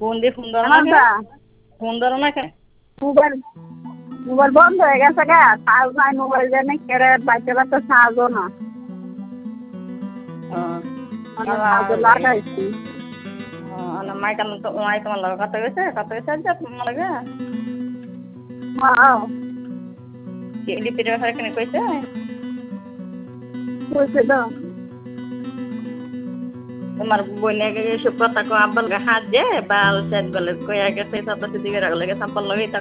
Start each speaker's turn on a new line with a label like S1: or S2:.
S1: Phone দিয়ে phone ধরো না কেন?
S2: এমনটা
S1: ফোন ধরো না কেন?
S2: মোবাইল মোবাইল বন্ধ হয়ে গেছে গা চার্জ নাই মোবাইল জানি কেড়ে বাইতে বাইতে চার্জও না মানে চার্জ লাগাইছি
S1: মাই কেন তো মাই তোমার লগে কথা গেছে যে তোমার লগে
S2: হ্যাঁ
S1: লিপির ব্যাপারে কেন কইছে?
S2: বুঝছি তো
S1: তোমার বোনে এসব কথা কো আব্বাল হাত যে বাল সেট বলে কইয়া গেছে সাথে দিকে রাখলে সাম্পাল লগে